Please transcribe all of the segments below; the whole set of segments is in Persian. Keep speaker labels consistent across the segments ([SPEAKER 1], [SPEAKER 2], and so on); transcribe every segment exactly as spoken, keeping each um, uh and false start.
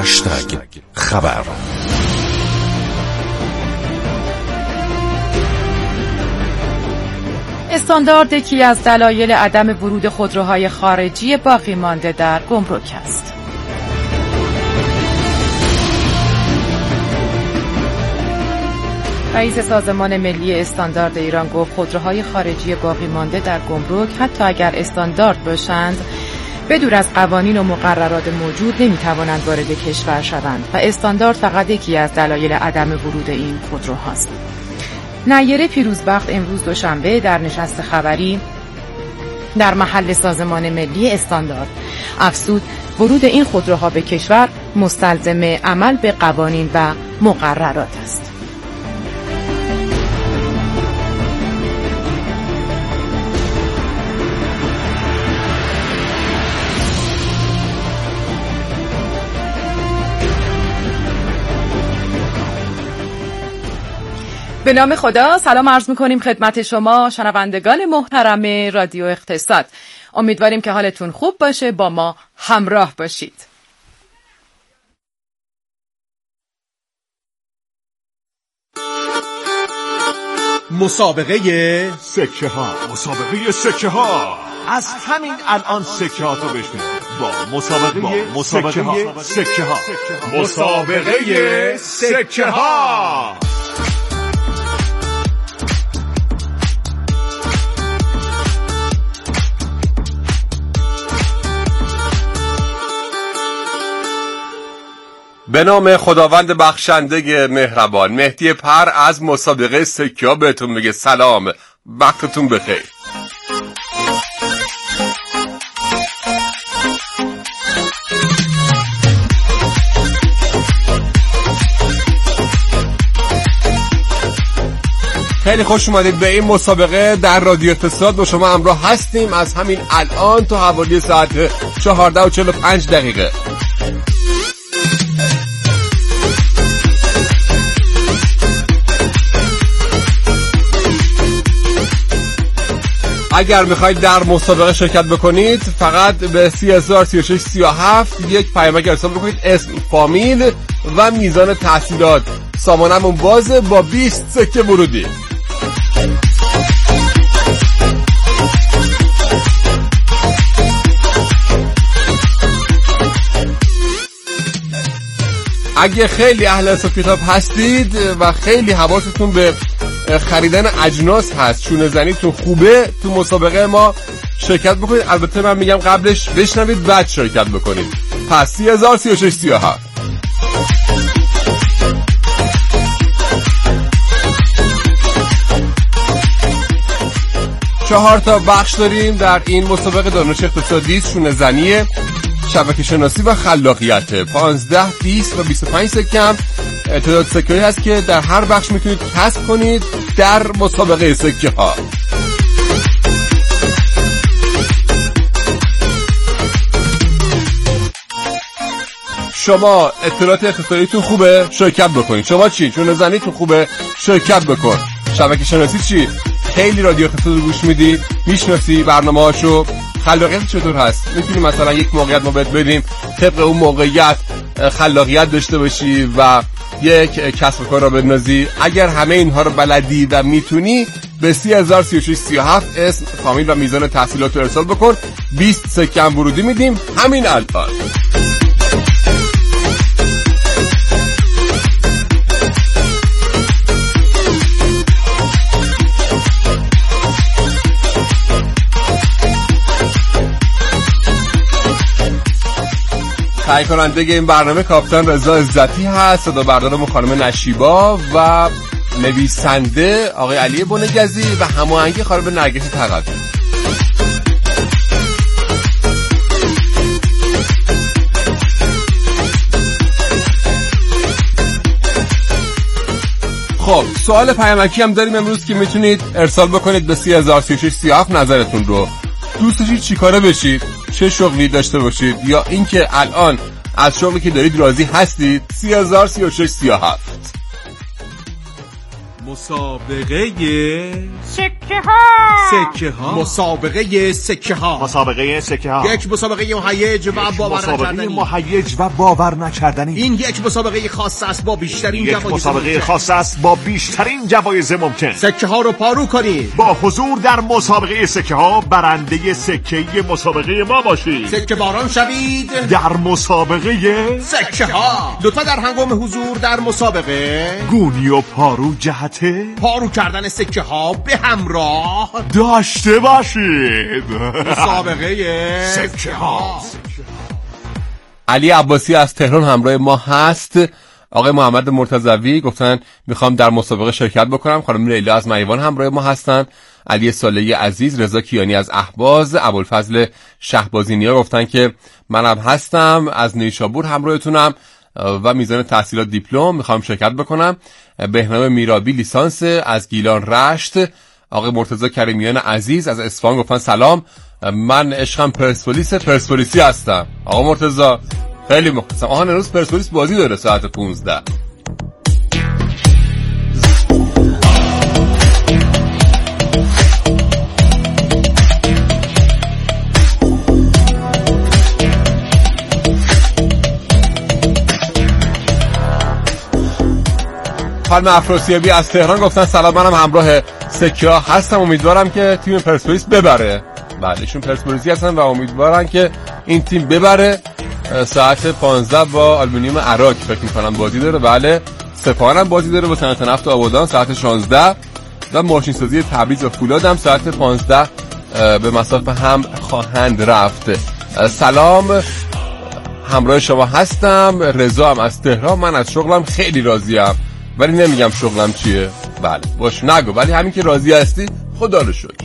[SPEAKER 1] هشتگ خبر.
[SPEAKER 2] استاندارد یکی از دلایل عدم ورود خودروهای خارجی باقی مانده در گمرک است. رئیس سازمان ملی استاندارد ایران گفت خودروهای خارجی باقی مانده در گمرک حتی اگر استاندارد باشند بدون از قوانین و مقررات موجود نمیتوانند وارد کشور شوند و استاندارد فقط یکی از دلایل عدم ورود این خودروهاست. نیره پیروزبخت امروز دوشنبه در نشست خبری در محل سازمان ملی استاندارد افزود ورود این خودروها به کشور مستلزم عمل به قوانین و مقررات است. به نام خدا سلام عرض می‌کنیم خدمت شما شنوندگان محترم رادیو اقتصاد. امیدواریم که حالتون خوب باشه، با ما همراه باشید.
[SPEAKER 3] مسابقه سکه ها مسابقه سکه ها از همین الان سکه ها تو بشنو با مسابقه با مسابقه سکه ها مسابقه سکه ها.
[SPEAKER 4] به نام خداوند بخشنده مهربان. مهدی پر از مسابقه سکه ها بهتون میگه سلام، وقتتون بخیر. خیلی خوش اومدید به این مسابقه. در رادیو اقتصاد با شما همراه هستیم از همین الان تا حوالی ساعت چهارده و چهل و پنج دقیقه. اگر میخواید در مسابقه شرکت بکنید فقط به سی هزار سی و شش سی و هفت یک پیامک ارسال بکنید، اسم، فامیل و میزان تحصیلات. سامانمون بازه با بیست سکه ورودی. اگه خیلی اهل حساب کتاب هستید و خیلی حواستون به خریدن اجناس هست، شونه زنیتون خوبه، تو مسابقه ما شرکت بکنید. البته من میگم قبلش بشنوید بعد شرکت بکنید. پس سی هزار سی و شش سی و هفت. چهار تا بخش داریم در این مسابقه. دانش اقتصادی، شونه زنی، شبکه شناسی و خلاقیت. پانزده، بیست و بیست و پنج سکه تعداد سکه‌ای هست که در هر بخش میتونید کسب کنید در مسابقه سکه ها. شما اطلاعات اقتصادیتون خوبه شرکت بکنید. شما چی؟ چون زنیتون خوبه شرکت بکن. شبکه شناسی چی؟ خیلی رادیو اقتصاد رو گوش میدی، میشناسی برنامه‌هاشو. خلاقیت چطور هست؟ میتونی مثلا یک موقعیت ما بهت بدیم، طبق اون موقعیت خلاقیت داشته باشی و یک کسب و کار را بندازی. اگر همه اینها رو بلدی و میتونی به سی هزار سی و شش سی و هفت اسم، فامیل و میزان تحصیلات رو ارسال بکن. بیست سکه هم ورودی میدیم همین الان. تهیه کننده این برنامه کاپیتان رضا عزتی هست، صدا بردارم خانم نشیبا و نویسنده آقای علی بنگزی و هماهنگی خانم نرگس تقوی. خب سوال پیامکی هم داریم امروز که میتونید ارسال بکنید به سی هزار سی و شش سی و هفت نظرتون رو. دوست داشتید چی کاره بشید؟ چه شغلی داشته باشید؟ یا اینکه الان از شغلی که دارید راضی هستید؟ سی هزار سی و شش سی و هفت.
[SPEAKER 3] مسابقه
[SPEAKER 2] سکه
[SPEAKER 3] سکه ها
[SPEAKER 1] سکه ها مسابقه سکه ها
[SPEAKER 3] مسابقه سکه ها
[SPEAKER 1] یک مسابقه مهیج و باور
[SPEAKER 3] مسابقه
[SPEAKER 1] نکردنی
[SPEAKER 3] مهیج و باور نکردنی.
[SPEAKER 1] این یک مسابقه خاص است با بیشترین
[SPEAKER 3] یک
[SPEAKER 1] جوایز
[SPEAKER 3] مسابقه
[SPEAKER 1] ممکن.
[SPEAKER 3] خاص است با بیشترین جوایز ممکن.
[SPEAKER 1] سکه ها رو پارو کنید.
[SPEAKER 3] با حضور در مسابقه سکه ها برنده سکه مسابقه ما باشید.
[SPEAKER 1] سکه باران شوید
[SPEAKER 3] در مسابقه
[SPEAKER 1] سکه ها. لطفا در هنگام حضور در مسابقه
[SPEAKER 3] گونی و پارو جهته
[SPEAKER 1] پارو کردن سکه ها به همراه
[SPEAKER 3] داشته باشید.
[SPEAKER 1] مسابقه
[SPEAKER 3] سکه ها.
[SPEAKER 4] علی عباسی از تهران همراه ما هست. آقای محمد مرتضوی گفتن میخوام در مسابقه شرکت بکنم. خانم لیلا از میوان همراه ما هستن. علی صالحی عزیز، رضا کیانی از اهواز، ابوالفضل شهبازی نیا گفتن که منم هستم، از نیشابور همراهتونم و میزان تحصیلات دیپلم میخوام شرکت بکنم. بهنام میرابی لیسانس از گیلان رشت. آقای مرتضی کریمیان عزیز از اصفهان گفتن سلام، من عشقم پرسپولیس پرسپولیسی هستم. آقا مرتضی خیلی مخلصم. آها امروز پرسپولیس بازی داره ساعت پونزده. خانم افراسیابی از تهران گفتن سلام، منم همراه سکه ها هستم، امیدوارم که تیم پرسپولیس ببره. بله ایشون پرسپولیسی هستن و امیدوارن که این تیم ببره. ساعت پانزده با آلومینیوم عراق فکر می‌کنم بازی داره. بله سپاهان هم بازی داره با صنعت نفت آبادان ساعت شانزده و ماشین سازی تبریز و فولاد هم ساعت پانزده به مسافه هم خواهند رفت. سلام، همراه شما هستم. رضا هم از تهران، من از شغلم خیلی راضیم ولی نمیگم شغلم چیه. بله باش نگو، ولی همین که راضی هستی خدا رو شکر.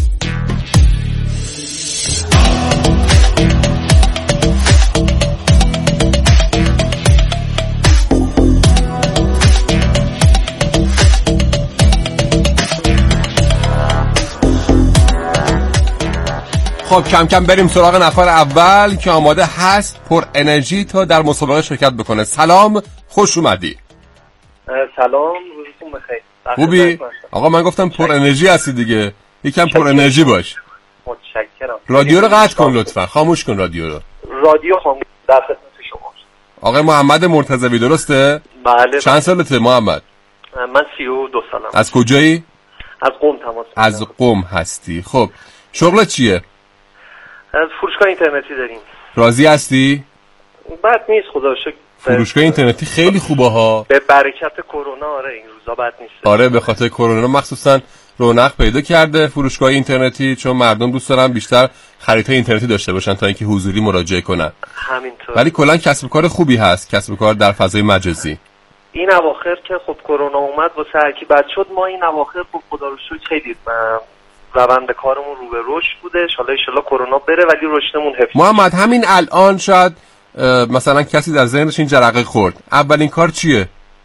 [SPEAKER 4] خب کم کم بریم سراغ نفر اول که آماده هست پر انرژی تا در مسابقه شرکت بکنه. سلام، خوش اومدی.
[SPEAKER 5] سلام، روزتون بخیر.
[SPEAKER 4] خوبی؟ آقا من گفتم پر انرژی هستی دیگه، یکم پر انرژی باش.
[SPEAKER 5] متشکرم.
[SPEAKER 4] رادیو رو قطع کن لطفا، خاموش کن رادیو رو.
[SPEAKER 5] رادیو خاموش در خدمت شما.
[SPEAKER 4] آقای محمد مرتضوی درسته؟
[SPEAKER 5] بله.
[SPEAKER 4] چند سالته محمد؟
[SPEAKER 5] من سی و دو سالم.
[SPEAKER 4] از کجایی؟
[SPEAKER 5] از قم تماس.
[SPEAKER 4] از قم هستی. خب شغلت چیه؟
[SPEAKER 5] از فروشگاه اینترنتی داریم.
[SPEAKER 4] راضی هستی؟
[SPEAKER 5] بد نیست خدا رو شکر.
[SPEAKER 4] فروشگاه اینترنتی خیلی خوبه ها.
[SPEAKER 5] به برکت کرونا آره این روزا بد نیست.
[SPEAKER 4] آره به خاطر کرونا مخصوصا رونق پیدا کرده فروشگاه اینترنتی، چون مردم دوست دارن بیشتر خریدهای اینترنتی داشته باشن تا اینکه حضوری مراجعه کنن.
[SPEAKER 5] همینطور.
[SPEAKER 4] ولی کلا کسب و کار خوبی هست، کسب و کار در فضای مجازی.
[SPEAKER 5] این اواخر که خب کرونا اومد واسه هر کی بد شد، ما این اواخر خب خدا رو شکر خیلی روند کارمون رو به رشد بوده. ان شاء الله ان شاء الله کرونا بره ولی رشدمون حفظ.
[SPEAKER 4] محمد همین الان شاید مثلا کسی در ذهنش این جرقه خورد، اولین کار چیه؟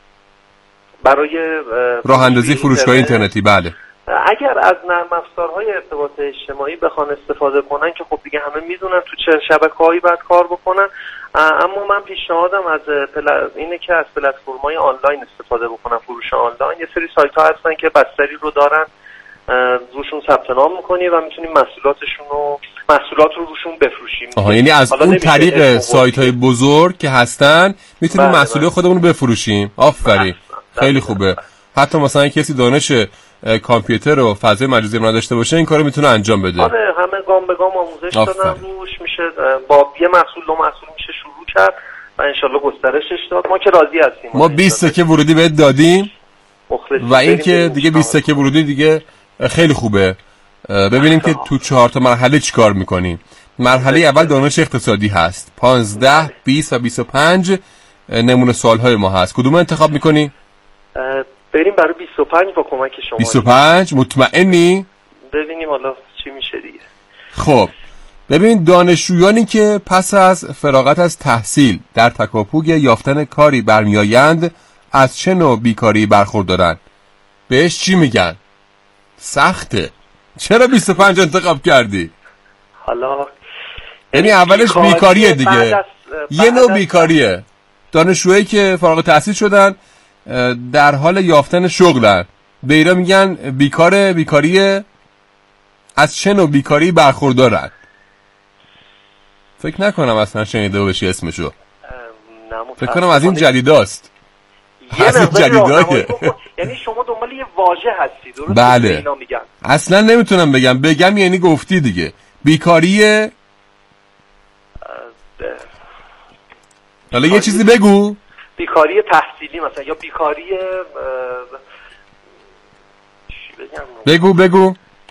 [SPEAKER 5] برای
[SPEAKER 4] راه اندازی فروشگاه اینترنتی. بله
[SPEAKER 5] اگر از نرم افزارهای ارتباط اجتماعی بخوان استفاده کنن که خب دیگه همه میدونن تو چه شبکه‌هایی باید کار بکنن، اما من پیشنهادم از پل... اینه که از پلتفرم‌های آنلاین استفاده بکنن. فروش آنلاین یه سری سایت‌ها هستن که بستری رو دارن، روشون ثبت نام می‌کنی و می‌تونیم محصولاتشون رو محصولات رو روشون بفروشیم.
[SPEAKER 4] آها یعنی از اون طریق سایت‌های بزرگ که هستن میتونیم محصولات خودمون رو بفروشیم. آفرین خیلی خوبه. حتی مثلا کسی دانش کامپیوتر و فضای مجازی رو نداشته باشه این کارو میتونه انجام بده.
[SPEAKER 5] آره همه گام به گام آموزش دادن روش میشه، با یه محصول دو محصول میشه شروع کرد و انشالله گسترشش داد. ما که راضی هستیم.
[SPEAKER 4] ما بیست سکه ورودی بهت دادیم و این که دیگه بیست سکه ورودی دیگه خیلی خوبه. ببینیم که تو چهار تا مرحله چیکار میکنیم. مرحله اول دانش اقتصادی هست، پانزده، بیست و بیست و پنج نمونه سوالهای ما هست. کدوم انتخاب میکنی؟
[SPEAKER 5] بریم برای بیست و پنج با کمک شما.
[SPEAKER 4] بیست و پنج مطمئنی؟
[SPEAKER 5] ببینیم حالا چی میشه دیگه.
[SPEAKER 4] خب ببین، دانشجویانی که پس از فراغت از تحصیل در تکاپوی یافتن کاری برمیآیند از چه نوع بیکاری برخوردارن؟ بهش چی میگن؟ سخته. چرا بیست و پنج انتخاب کردی؟
[SPEAKER 5] حالا
[SPEAKER 4] یعنی اولش بیکاریه دیگه، یه نوع بیکاریه. دانشجویی که فارغ التحصیل شدن در حال یافتن شغلن، به ایران میگن بیکاره، بیکاری از چه نوع بیکاری برخوردارد؟ فکر نکنم اصلا شنیده باشی اسمشو. فکر کنم از این جدیداست. از این جدیدایه.
[SPEAKER 5] یعنی شما دنبال یه واژه هستی، درسته؟
[SPEAKER 4] بله.
[SPEAKER 5] اینا میگن.
[SPEAKER 4] اصلا نمیتونم بگم، بگم یعنی گفتی دیگه. بیکاری حالا یه چیزی بگو.
[SPEAKER 5] بیکاری تحصیلی مثلا، یا بیکاری چی بگم؟
[SPEAKER 4] بگو بگو.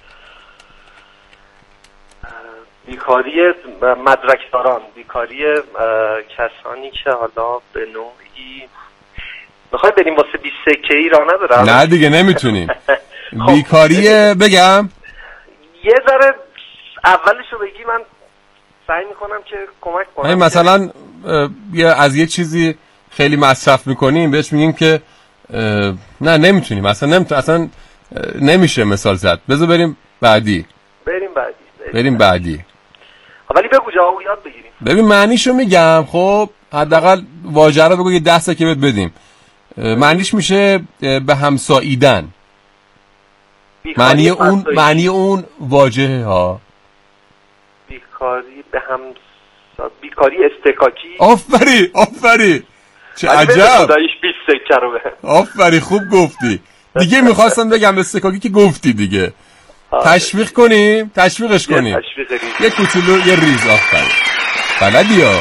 [SPEAKER 5] بیکاری مدرکداران، بیکاری کسانی که حالا به نوعی میخوای بریم واسه بیست سکه ای را ندارم.
[SPEAKER 4] نه دیگه نمیتونیم. بیکاری بگم
[SPEAKER 5] یه ذره اولشو بگی، من سعی میکنم که کمک کنم.
[SPEAKER 4] این مثلا یه از یه چیزی خیلی مصرف میکنیم بهش میگیم که نه نمیتونیم، اصلا نمیتونیم، اصلا نمیشه مثال زد. بذار بریم بعدی.
[SPEAKER 5] بریم بعدی. بریم,
[SPEAKER 4] بریم بعدی.
[SPEAKER 5] ولی بگو جواب یاد بگیریم.
[SPEAKER 4] ببین معنیشو میگم، خب حداقل واژه رو بگو یه دسته که بهت بدیم. معنیش میشه به همساییدن. معنی اون معنی اون واژه ها.
[SPEAKER 5] بیکاری به هم بیکاری استکاکی.
[SPEAKER 4] آفری آفری چه عجب.
[SPEAKER 5] خداییش بیست سکه رو به.
[SPEAKER 4] آفری خوب گفتی. دیگه میخواستم بگم استکاکی که گفتی دیگه. تشویق کنیم، تشویقش کنیم. یه کوچولو یه ریز. آفری بلدی ها.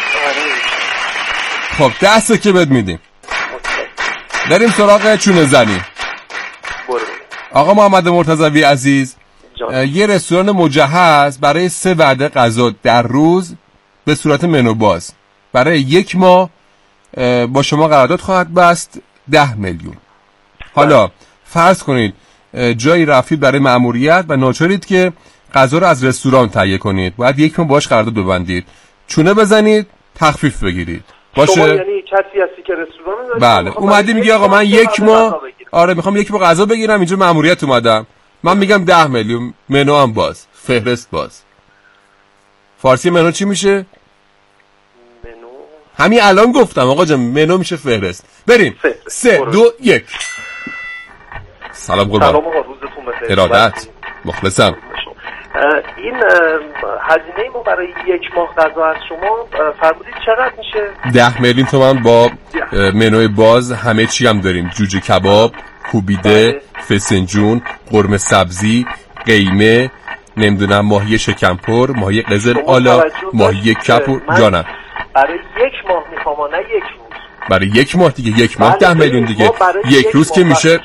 [SPEAKER 4] خب ده سکه بهت میدیم. بریم سراغ چونه زنی. آقا محمد مرتضوی عزیز، یه رستوران مجهز برای سه وعده غذا در روز به صورت منو باز برای یک ماه با شما قرارداد خواهد بست ده میلیون. حالا فرض کنید جایی رفتید برای مأموریت و ناچارید که غذا رو از رستوران تهیه کنید، باید یک ماه باش قرارداد ببندید، چونه بزنید تخفیف بگیرید. باشه؟
[SPEAKER 5] شما یعنی کسی هستی که رستوران داشت؟
[SPEAKER 4] بله. اومدی میگی آقا من یک ماه آره میخوام یک ماه غذا بگیرم، اینجا مأموریت اومدم، من میگم ده میلیون، منو هم باز، فهرست باز. فارسی منو چی میشه؟
[SPEAKER 5] منو
[SPEAKER 4] همین الان گفتم آقا جان، منو میشه فهرست. بریم. فهرست. سه برو. دو یک. سلام قربان.
[SPEAKER 5] سلام آقا، روزتون بخیر.
[SPEAKER 4] ارادت. مخلصم.
[SPEAKER 5] این هزینه ما برای یک ماه غذا از شما فرمودید چقدر میشه؟
[SPEAKER 4] ده میلیون تومان با منوی باز، همه چی هم داریم، جوجه کباب، کوبیده، فسنجون، قرمه سبزی، قیمه، نمیدونم ماهی شکمپر، ماهی قزل آلا، ماهی کپور. جانم
[SPEAKER 5] برای یک ماه میخوام نه یک روز.
[SPEAKER 4] برای یک ماه دیگه، یک ماه ده میلیون دیگه، یک روز که میشه.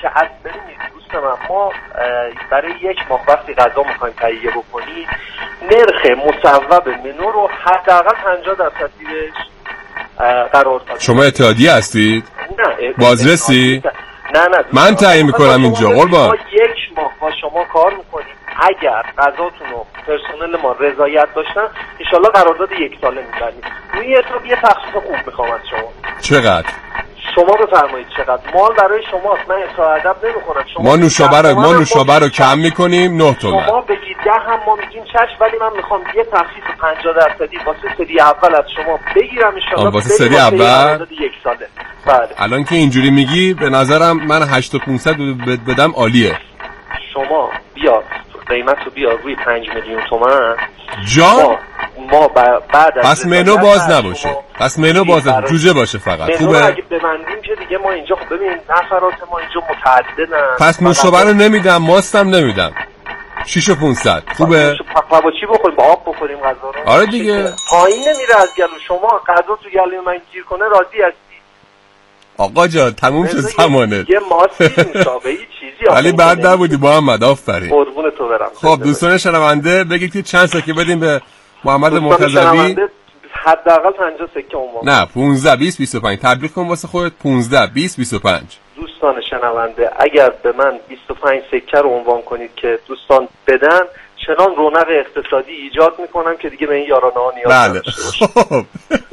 [SPEAKER 5] ما برای یک ماه وقتی غذا میخوایم تهیه بکنیم، نرخ مصوب منو رو حداقل پنجاه درصد زیرش قرار دادیم.
[SPEAKER 4] شما اتحادیه هستید؟
[SPEAKER 5] نه.
[SPEAKER 4] بازرسی؟
[SPEAKER 5] نه نه.
[SPEAKER 4] من تعیین میکنم اینجا قربان.
[SPEAKER 5] ما یک ماه با شما کار میکنیم، اگر غذاتون رو پرسنل ما رضایت داشتن انشالله قرارداد یک ساله میبندیم. روی حساب یه تخفیف خوب میخوام از شما.
[SPEAKER 4] چقدر؟
[SPEAKER 5] شما بفرمایید چقدر. مال برای شماست، من اصلاح ادب نمی‌کنم.
[SPEAKER 4] ما نوشابه رو ما نوشابه رو کم می‌کنیم نه تومن.
[SPEAKER 5] شما بگید ده هم ما میگیم چش، ولی من می‌خوام یه تخفیف پنجاه درصدی واسه سری اول از شما بگیرم ان شاءالله.
[SPEAKER 4] واسه سری اول
[SPEAKER 5] یک ساله. بله.
[SPEAKER 4] الان که اینجوری میگی به نظرم من هشت و پانصد بدم عالیه.
[SPEAKER 5] شما بیا قیمت رو بیا روی پنج میلیون تومان.
[SPEAKER 4] جان
[SPEAKER 5] ما, ما بعد از
[SPEAKER 4] پس منو باز نباشه، پس منو باز نباشه، جوجه باشه فقط.
[SPEAKER 5] خوبه اگه ببندیم که دیگه ما اینجا خب ببین نفرات ما اینجا متعددن.
[SPEAKER 4] پس نوشابه رو نمیدم، ماستم نمیدم. شش و پانصد خوبه؟
[SPEAKER 5] پا با چی بخوریم؟ با آب بخوریم غذا رو.
[SPEAKER 4] آره دیگه.
[SPEAKER 5] پایین نمیره از گلو. شما غذا تو گلوی من گیر کنه راضی هستی؟
[SPEAKER 4] آقا جان تموم شد زمانه.
[SPEAKER 5] یه ماستی نوشابه‌ای چیزی.
[SPEAKER 4] ولی بعد نبودی محمد، آفرین.
[SPEAKER 5] قربون تو برم.
[SPEAKER 4] خب دوستان شنونده بگید که چند سکه بدیم به محمد مرتضوی؟
[SPEAKER 5] حداقل پنجاه سکه عنوان.
[SPEAKER 4] نه پانزده بیست بیست و پنج. تبریک کن واسه خودت. پانزده بیست بیست و پنج.
[SPEAKER 5] دوستان شنونده اگر به من بیست و پنج سکه رو عنوان کنید که دوستان بدن، چنان رونق اقتصادی ایجاد میکنم که دیگه به این یارانه ها نیاز
[SPEAKER 4] بله. خب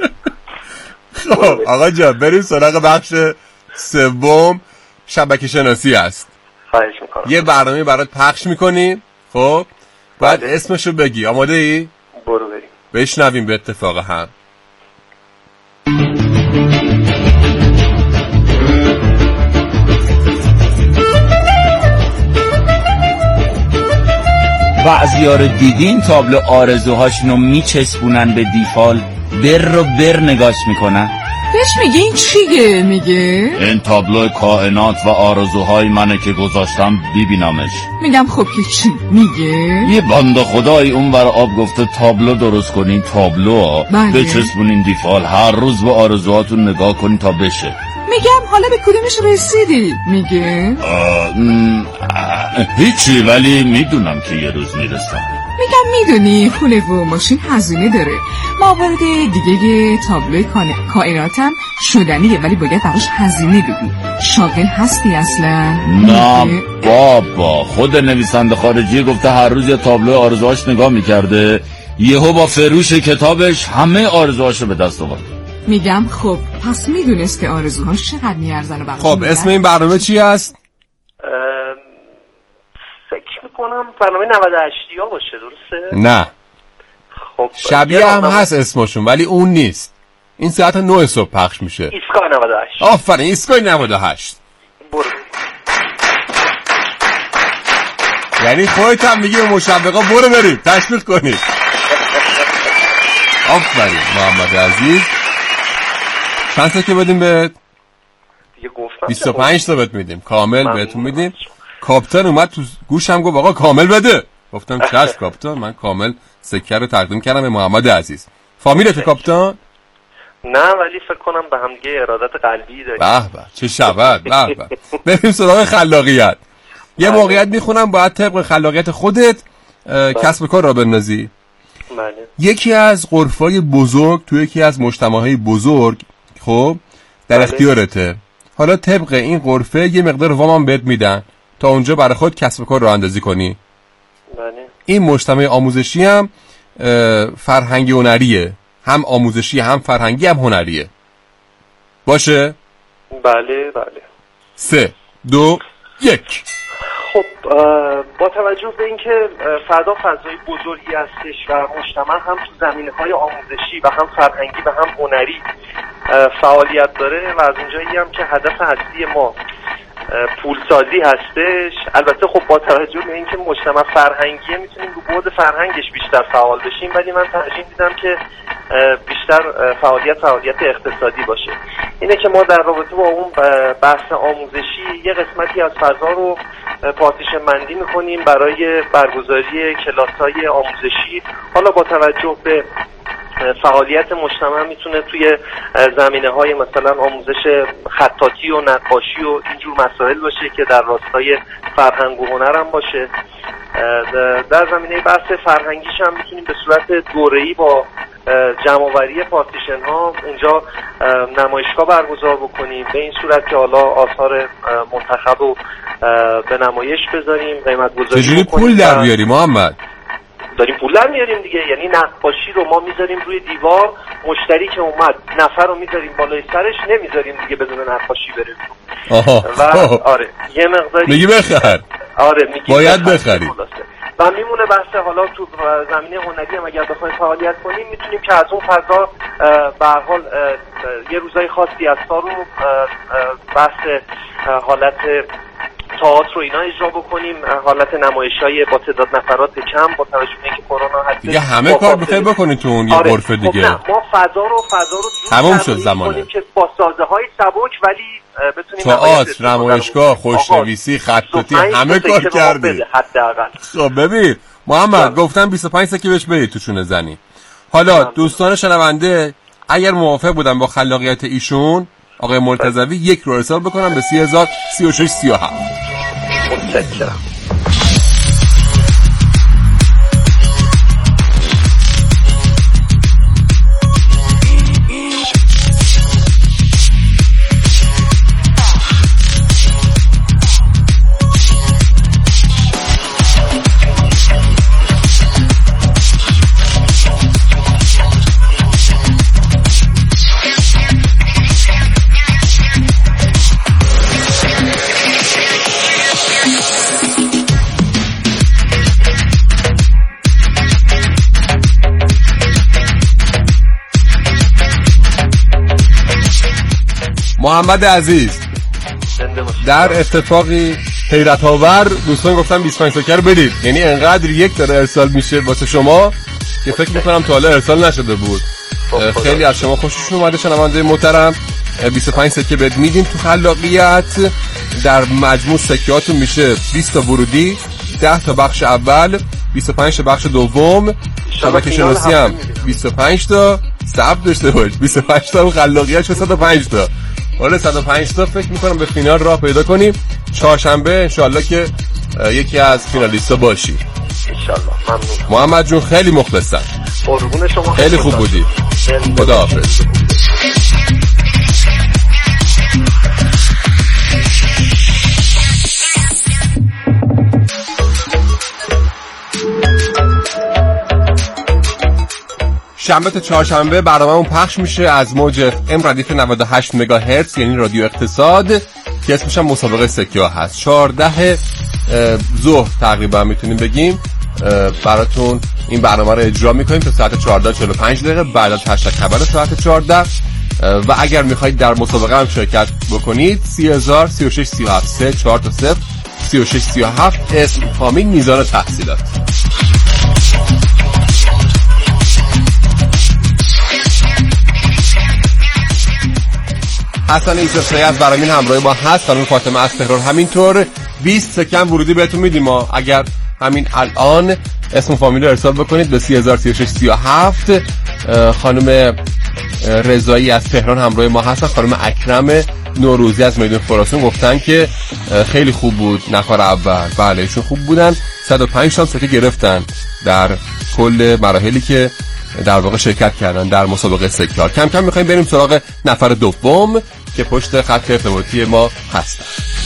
[SPEAKER 4] خب آقا جان بریم سراغ بخش سوم. شبکه شناسی است.
[SPEAKER 5] خواهش میکنم.
[SPEAKER 4] یه برنامه برات پخش میکنیم. خب بعد اسمشو بگی. آماده ای؟
[SPEAKER 5] برو بریم
[SPEAKER 4] بشنویم به اتفاق هم.
[SPEAKER 6] بعضیا رو دیدین تابلو آرزوهاشونو میچسبونن به دیفال، بر رو بر نگاش میکنن.
[SPEAKER 2] بهش میگه این چیه؟ میگه
[SPEAKER 6] این تابلو کائنات و آرزوهای منه که گذاشتم ببینمش.
[SPEAKER 2] میگم خب که چی؟ میگه
[SPEAKER 6] یه بنده خدای اون برای آب گفته تابلو درست کنین، تابلو
[SPEAKER 2] بله.
[SPEAKER 6] بچسبونین دیفال، هر روز به آرزوهاتون نگاه کنین تا بشه.
[SPEAKER 2] میگم حالا به کدومش رسیدی؟ میگه
[SPEAKER 6] هیچی، ولی میدونم که یه روز میرسم.
[SPEAKER 2] میگم میدونی خونه و ماشین هزینه داره، موارد دیگه تابلوی کائناتم شدنیه ولی باید براش هزینه بدی. شاغل هستی اصلا؟
[SPEAKER 6] نه بابا، خود نویسنده خارجی گفته هر روز یه تابلوی آرزوهاش نگاه میکرده، یهو با فروش کتابش همه آرزوهاشو به دست آورد.
[SPEAKER 2] میگم خب پس میدونست که آرزوهاش چقدر میارزن و برای
[SPEAKER 4] خب اسم این برنامه چی هست؟
[SPEAKER 5] فکر میکنم برنامه نود و هشت ها باشه، درسته؟
[SPEAKER 4] نه
[SPEAKER 5] خب
[SPEAKER 4] شبیه هم هست اسمشون ولی اون نیست. این ساعت نه صبح پخش میشه.
[SPEAKER 5] ایستگاه نود و هشت.
[SPEAKER 4] آفرین، ایستگاه نود و هشت.
[SPEAKER 5] برو.
[SPEAKER 4] یعنی خودت هم میگی به مشوقا برو برید تشویق کنید. آفرین محمد عزیز. چند تا که بدیم به
[SPEAKER 5] دیگه گفتم
[SPEAKER 4] بیست و پنج تا بهت میدیم کامل بهتون میدیم. کاپیتان اومد تو گوشم گفت آقا کامل بده. گفتم چشم کاپیتان، من کامل سکه رو تقدیم کردم به محمد عزیز. فامیلت کاپیتان؟
[SPEAKER 5] نه ولی فکر کنم به هم دیگه ارادت قلبی داریم.
[SPEAKER 4] به به چه شود. به به بریم سراغ خلاقیت. یه موقعیت میخونم باید طبق خلاقیت خودت کسب کار را بندازی.
[SPEAKER 5] بله.
[SPEAKER 4] یکی از غرفای بزرگ تو یکی از مجتمعهای بزرگ خب در اختیارته. حالا طبق این غرفه یه مقدار وام بهت میدن تا اونجا برای خود کسب کار راه اندازی کنی.
[SPEAKER 5] بله.
[SPEAKER 4] این مجتمع آموزشی هم فرهنگی هنریه، هم آموزشی هم فرهنگی هم هنریه. باشه؟
[SPEAKER 5] بله بله.
[SPEAKER 4] سه دو یک.
[SPEAKER 5] خب با توجه به اینکه فردا فضای بزرگی هستش و مجتمع هم تو زمینه‌های آموزشی و هم فرهنگی و هم هنری فعالیت داره و از اونجایی هم که هدف اصلی ما پولسازی هستش، البته خب با توجه به اینکه مجتمع فرهنگیه میتونیم رو بعد فرهنگش بیشتر فعال بشیم، ولی من ترجیح میدم که بیشتر فعالیت فعالیت اقتصادی باشه. اینه که ما در رابطه با اون بحث آموزشی یه قسمتی از فضا رو پارتیشن بندی میکنیم برای برگزاری کلاس‌های آموزشی. حالا با توجه به فعالیت مجتمع میتونه توی زمینه های مثلا آموزش خطاطی و نقاشی و اینجور مسائل باشه که در راستای فرهنگ و هنر هم باشه. در زمینه بحث فرهنگیش هم میتونیم به صورت دوره‌ای با جمع‌آوری پارتیشن ها اونجا نمایشگاه برگزار بکنیم، به این صورت که حالا آثار منتخب رو به نمایش بذاریم، قیمت گذاری
[SPEAKER 4] چجوری پول در بیاری محمد؟
[SPEAKER 5] داریم پول در میاریم دیگه، یعنی نقاشی رو ما میذاریم روی دیوار، مشتری که اومد نفر رو میذاریم بالای سرش، نمیذاریم دیگه بدون نقاشی بره.
[SPEAKER 4] آها
[SPEAKER 5] و آره یه مقداری
[SPEAKER 4] میگی بخر.
[SPEAKER 5] آره میگی
[SPEAKER 4] باید بخری.
[SPEAKER 5] و میمونه بحث حالا تو زمینه هنری هم اگر بخوایم فعالیت کنیم میتونیم که از اون فضا به هر حال یه روزای خاصی از سال رو بحث حالت تئاتر رو اینا اجرا بکنیم، حالت نمایشای با تعداد نفرات کم با توجه به اینکه کرونا هست
[SPEAKER 4] دیگه همه کار بخیر بکنید تو اون یه
[SPEAKER 5] آره.
[SPEAKER 4] غرفه دیگه.
[SPEAKER 5] خب ما فضا رو فضا رو
[SPEAKER 4] تموم شد زمانه
[SPEAKER 5] که با سازه های سبک ولی بتونیم
[SPEAKER 4] تئاتر، نمایشگاه، خوشنویسی، خطاطی همه کار کردی.
[SPEAKER 5] حداقل
[SPEAKER 4] خب ببین محمد گفتم بیست و پنج سکی بهش برید تو چونه زنی. حالا دوستان شنونده اگر موافق بودن با خلاقیت ایشون آقای مرتضوی یک رو ارسال بکنم به سی هزار سی و شش سی و هفت.
[SPEAKER 5] متشکرم.
[SPEAKER 4] محمد عزیز در اتفاقی حیرت آور دوستان گفتن بیست و پنج سکه رو بدید، یعنی انقدر یک داره ارسال میشه واسه شما که فکر میکنم تا حالا ارسال نشده بود. خیلی از شما خوششون اومده شنونده محترم. بیست و پنج سکه بد میدیم تو خلاقیت. در مجموع سکهاتون میشه بیست تا ورودی، ده تا بخش اول، بیست و پنج تا بخش دوم، شبکه شناسی هم بیست و پنج تا، ثبت داشته باش بیست و پنج تا خلاقیت چه صد و پنج تا. حالا صد و پنج تا فکر میکنم به فینال راه پیدا کنیم. چهارشنبه انشالله که یکی از فینالیستا باشی
[SPEAKER 5] انشالله. ممنون
[SPEAKER 4] محمد جون، خیلی مخلصم.
[SPEAKER 5] قربون شما،
[SPEAKER 4] خیلی خوب بودی. خداحافظ. شنبه تا چهارشنبه برنامه‌مون پخش میشه از موج اف ام ردیف نود و هشت مگاهرتز، یعنی رادیو اقتصاد، که اسمش هم مسابقه سکه ها هست. چهارده ظهر تقریبا میتونیم بگیم براتون این برنامه رو اجرا میکنیم تا ساعت چهارده و چهل و پنج دقیقه. بعد از هشت خبر ساعت چهارده. و اگر میخواید در مسابقه هم شرکت بکنید سی هزار سی و شش سی و هفت سه چهار تا صفر سی و شش سی و هفت اسم، فامیل، میزان تحصیلات. حسن ایسافی از برامین همراه ما هست. خانم فاطمه از تهران همینطور. بیست سکه ورودی بهتون میدیم ما اگر همین الان اسم فامیل رو ارسال بکنید به سی هزار سی و شش سی و هفت. خانم رضایی از تهران همراه ما هستن. خانم اکرم نوروزی از میدون فراسون گفتن که خیلی خوب بود نفر اول. بله ایشون خوب بودن. صد و پنج تا سکه گرفتن در کل مراحلی که در واقع شرکت کردن در مسابقه سکه. کم کم میخوایم بریم سراغ نفر دوم که پشت خط ارتباطی ما هستن.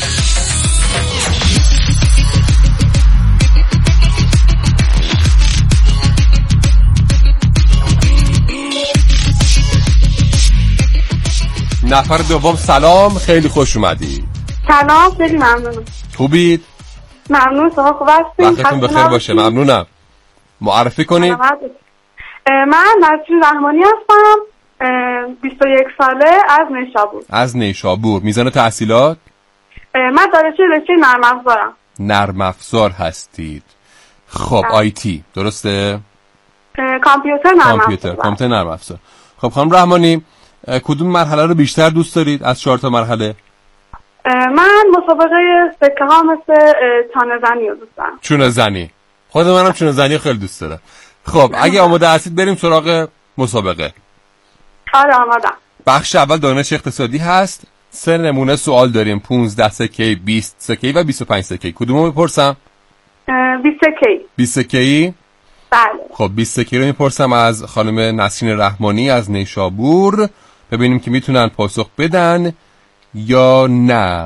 [SPEAKER 4] نفر دوم سلام، خیلی خوش اومدی.
[SPEAKER 7] سلام، خیلی ممنونم.
[SPEAKER 4] خوبید؟
[SPEAKER 7] ممنون، شما خوب هستین؟
[SPEAKER 4] وقتتون بخیر باشه. ممنونم. معرفی کنید.
[SPEAKER 7] من نسرین رحمانی هستم، بیست و یک ساله، از نیشابور.
[SPEAKER 4] از نیشابور. میزان تحصیلات؟
[SPEAKER 7] من دانشجوی رشته نرم افزارم.
[SPEAKER 4] نرم افزار هستید. خب آیتی درسته؟
[SPEAKER 7] کامپیوتر نرم افزار.
[SPEAKER 4] کامپیوتر، کامپیوتر نرم افزار. خب خانم رحمانی، کدوم مرحله رو بیشتر دوست دارید از چهار تا مرحله؟
[SPEAKER 7] من مسابقه سکه ها مثل چانه زنی رو دوست دارم.
[SPEAKER 4] چونه زنی. خود منم چونه زنی خیلی دوست دارم. خب اگه آماده هستید بریم سراغ مسابقه.
[SPEAKER 7] آره آمادم.
[SPEAKER 4] بخش اول دانش اقتصادی هست. سه نمونه سوال داریم. پانزده سکه، بیست سکه و بیست و پنج سکه. کدومو بپرسم؟
[SPEAKER 7] بیست سکه.
[SPEAKER 4] بیست سکه؟
[SPEAKER 7] بله.
[SPEAKER 4] خب بیست سکه رو میپرسم از خانم نسرین رحمانی از نیشابور. ببینیم که میتونن پاسخ بدن یا نه.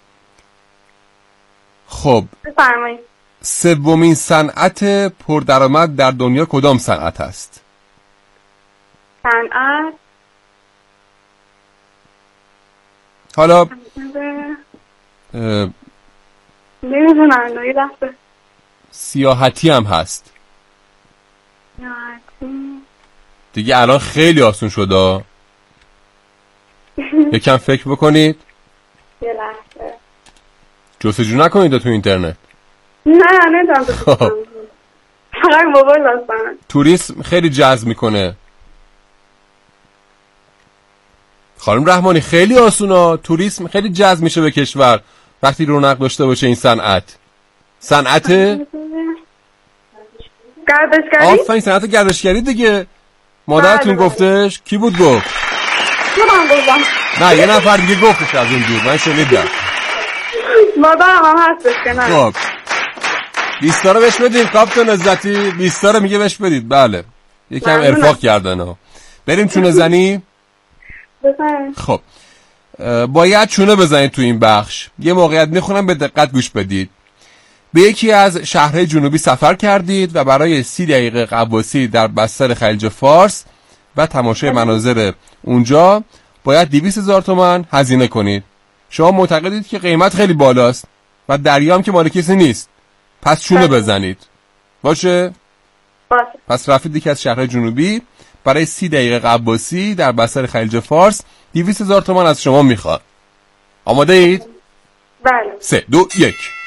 [SPEAKER 4] خب
[SPEAKER 7] بفرمایید.
[SPEAKER 4] سومین صنعت پردرآمد در دنیا کدام صنعت است؟
[SPEAKER 7] صنعت
[SPEAKER 4] حالا
[SPEAKER 7] نمیدونم نوعی دسته
[SPEAKER 4] سیاحتی هم هست.
[SPEAKER 7] سیاحتی
[SPEAKER 4] دیگه الان خیلی آسون شده. یکم فکر بکنید.
[SPEAKER 7] یه لحظه
[SPEAKER 4] جستجو نکنید تو اینترنت.
[SPEAKER 7] نه نمیدونم فقط موبایل هستم.
[SPEAKER 4] توریسم خیلی جذب میکنه. خانم رحمانی خیلی آسونا. توریسم خیلی جذب میشه به کشور وقتی رونق داشته باشه این صنعت. صنعت
[SPEAKER 7] گردشگری.
[SPEAKER 4] آفرین، صنعت گردشگری دیگه. مادرتون گفتش؟ کی بود گفت؟
[SPEAKER 7] من گفتم.
[SPEAKER 4] نه یه نفر دیگه گفتش از اون دور. من شنیدم.
[SPEAKER 7] مادرم هم هستش که نه.
[SPEAKER 4] خب بیست تا رو بهش بدید کاپتان عزتی. بیست تا رو میگه بهش بدید. بله یکم ارفاق کردن ها. بریم چونه زنی.
[SPEAKER 7] بفرمایید.
[SPEAKER 4] خب باید چونه بزنید تو این بخش. یه موقعیت میخونم به دقت گوش بدید. به یکی از شهرهای جنوبی سفر کردید و برای سی دقیقه غواصی در بستر خلیج فارس و تماشای مناظر اونجا باید دویست هزار تومان هزینه کنید. شما معتقدید که قیمت خیلی بالاست و دریا هم که مال کسی نیست. پس چونه بزنید. باشه؟
[SPEAKER 7] باشه.
[SPEAKER 4] پس رفتید یکی از شهرهای جنوبی برای سی دقیقه غواصی در بستر خلیج فارس. دویست هزار تومان از شما میخواد. آماده اید؟
[SPEAKER 7] بله.
[SPEAKER 4] سه دو یک.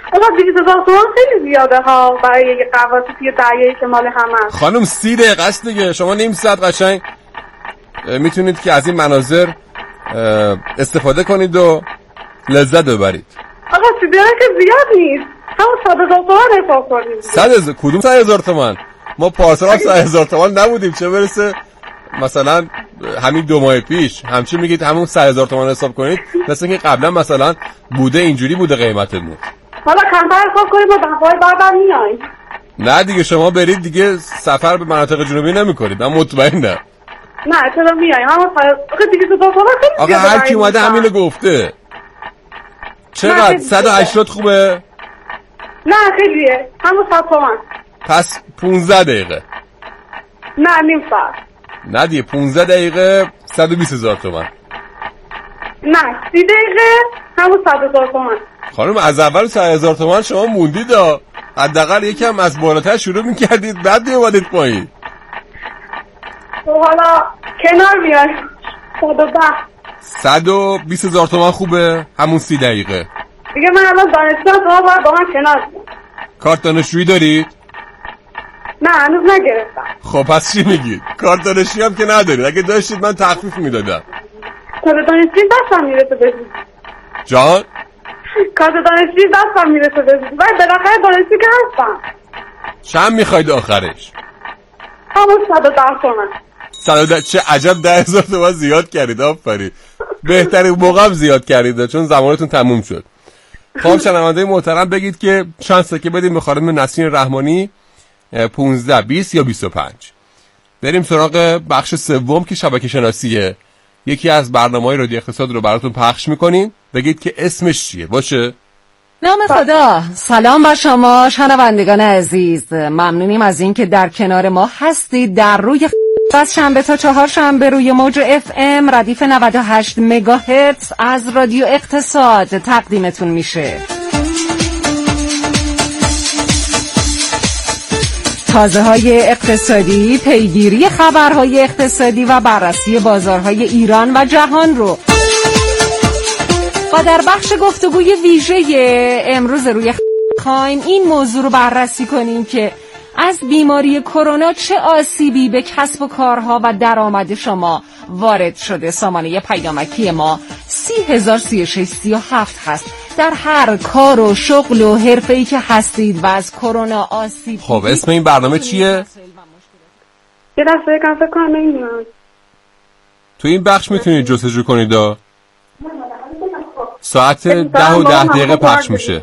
[SPEAKER 7] آقا دویست هزار تومان خیلی زیاده ها برای یک قواسی توی دریایی که مال همه است.
[SPEAKER 4] خانم سی دقیقه است دیگه، شما نیم ساعت قشنگ میتونید که از این مناظر استفاده کنید و لذت ببرید.
[SPEAKER 7] آقا سی دقیقه که زیاد نیست، همون صد هزار تومان حساب کنید.
[SPEAKER 4] صد هزار کدوم صد هزار تومان؟ ما پارسال هم صد هزار تومان نبودیم، چه برسه مثلا همین دو ماه پیش. همچین میگید همون صد هزار تومان حساب کنید، مثل اینکه قبلا مثلا بوده اینجوری بوده قیمتمون.
[SPEAKER 7] حالا کمتر حساب کنید با دفعه بعدم میاییم.
[SPEAKER 4] نه دیگه شما برید دیگه سفر به مناطق جنوبی نمیکنید، من مطمئنم.
[SPEAKER 7] نه چرا میاییم؟ همون آخه دیگه دو تومان خیلی
[SPEAKER 4] آقا هر کی اومده همینو گفته. چقدر؟ صد و هشتاد خوبه؟
[SPEAKER 7] نه خیلیه، همون صد تومان.
[SPEAKER 4] پس پونزده دقیقه.
[SPEAKER 7] نه نیم ساعت.
[SPEAKER 4] نه دیگه پونزده دقیقه صد و بیست هزار تومان.
[SPEAKER 7] نه سی دقیقه همون صد هزار تومان.
[SPEAKER 4] خانم از اول صد هزار تومان شما موندید ها، حداقل یکم از بالاتر شروع میکردید بعد میومدید پایین.
[SPEAKER 7] حالا کنار میاد صد و ده.
[SPEAKER 4] صد و بیست هزار تومان خوبه همون سی دقیقه.
[SPEAKER 7] دیگه من الان دانشجو شما باید با من کنار میاد.
[SPEAKER 4] کارت دانشجویی دارید؟
[SPEAKER 7] نه هنوز نگرفتم.
[SPEAKER 4] خب پس چی میگید؟ کارت دانشجویی هم که ندارید، اگه داشتید من تخفیف میدادم.
[SPEAKER 7] کارت دانشجویی دستم میرسه بزید.
[SPEAKER 4] جان؟
[SPEAKER 7] کارت دانشجویی دستم میرسه بزید. باید بالاخره دانشجو که هستم.
[SPEAKER 4] چند میخواید آخرش؟
[SPEAKER 7] همون صد و ده تومن.
[SPEAKER 4] صد و ده چه عجب ده هزار تومن زیاد کردید، آفرین. بهترین موقع هم زیاد کردید چون زمانتون تموم شد. خب شنونده محترم بگید که شانس که بدیم به خانم نسرین رحمانی پانزده بیست یا بیست و پنج. بریم سراغ بخش سوم که شبکه شناسیه. یکی از برنامه‌های رادیو اقتصاد رو براتون پخش می‌کنیم. بگید که اسمش چیه باشه؟
[SPEAKER 2] نام خدا. سلام بر شما شنوندگان عزیز، ممنونیم از این که در کنار ما هستید. در روی از شنبه تا چهار شنبه روی موج اف ام ردیف نود و هشت مگاهرتز از رادیو اقتصاد تقدیمتون میشه. تازه های اقتصادی، پیگیری خبرهای اقتصادی و بررسی بازارهای ایران و جهان رو و در بخش گفتگوی ویژه امروز روی خواهیم این موضوع رو بررسی کنیم که از بیماری کرونا چه آسیبی به کسب و کارها و درآمد شما وارد شده. سامانه پیامکی ما سی هزار سی و شش سی و هفت هست. در هر کار و شغل و حرفه‌ای که هستید و از کرونا آسیب.
[SPEAKER 4] خب اسم این برنامه چیه؟
[SPEAKER 7] یه دسته یکم فکر کنم نمیدونم.
[SPEAKER 4] تو این بخش میتونید جستجو کنید ها. ساعت ده و ده دقیقه پخش میشه.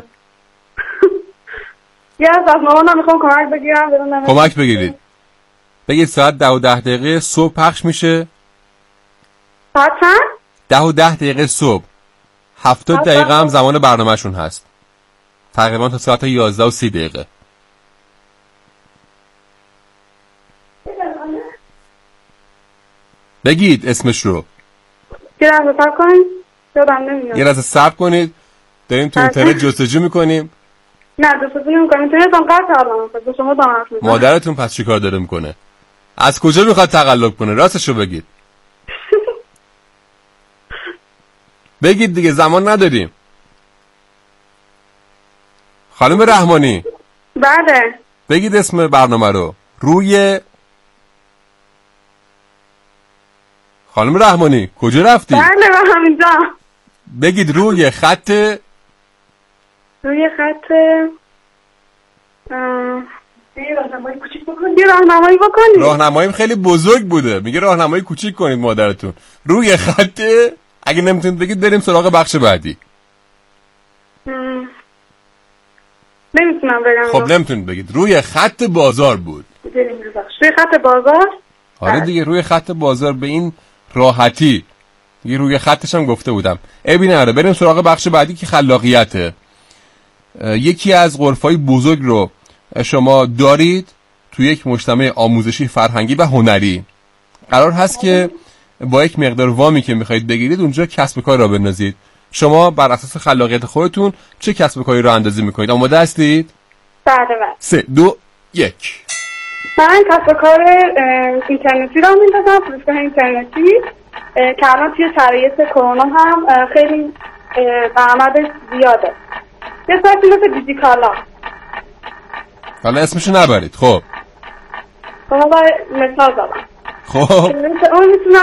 [SPEAKER 7] یه از از مامانم میخوام کمک بگیرم.
[SPEAKER 4] کمک بگیرید. بگید ساعت ده و ده دقیقه صبح پخش میشه.
[SPEAKER 7] ساعت چند؟
[SPEAKER 4] ده و ده دقیقه صبح. هفتاد دقیقه هم زمان برنامهشون هست. تقریبا تا ساعت یازده و سی دقیقه. بگید اسمش رو.
[SPEAKER 7] یه لحظه صبر کنید. یادم نمیاد.
[SPEAKER 4] یه لحظه صبر کنید. داریم تو اینترنت جستجو میکنیم.
[SPEAKER 7] نه جستجو نمیکنم. اینترنتم قطع کردم. به شما دارم حرف میزنم.
[SPEAKER 4] مادرتون پس چیکار داره میکنه؟ از کجا میخواد تقلب کنه؟ راستشو بگید. بگید دیگه زمان نداریم. خانم رحمانی.
[SPEAKER 7] بله.
[SPEAKER 4] بگید اسم برنامه رو. روی خانم رحمانی کجا رفتی؟
[SPEAKER 7] بله من همینجا.
[SPEAKER 4] بگید روی خط
[SPEAKER 7] روی خط یه راهنمایی کوچیک بکنید. یه راهنمایی بکنید.
[SPEAKER 4] راهنماییم خیلی بزرگ بوده. میگه راهنمایی کوچیک کنید مادرتون. روی خط اگه نمیتونید بگید بریم سراغ بخش بعدی.
[SPEAKER 7] نمیتونم بگم.
[SPEAKER 4] خب نمیتونید بگید. روی خط بازار بود.
[SPEAKER 7] روی خط بازار؟
[SPEAKER 4] آره دیگه روی خط بازار به این راحتی. دیگه روی خطش هم گفته بودم. ابی نره بریم سراغ بخش بعدی که خلاقیته. یکی از غرفای بزرگ رو شما دارید تو یک مجتمع آموزشی فرهنگی و هنری. قرار هست که با یک مقدار وامی که میخواید بگیرید اونجا کسب و کار را بندازید. شما بر اساس خلاقیت خودتون چه کسب و کاری رو اندازی میکنید؟ آماده هستید؟
[SPEAKER 7] بله بله.
[SPEAKER 4] سه دو یک.
[SPEAKER 7] من کسب و کار اینترنتی را میندازم، فروشگاه اینترنتی که الان توی شرایط کرونا هم خیلی درآمدش زیاده. یه ساعت پیلوت دیجیکالا.
[SPEAKER 4] حالا اسمشو نبرید. خب
[SPEAKER 7] حالا مثال زدم.
[SPEAKER 4] خب
[SPEAKER 7] اون میتونه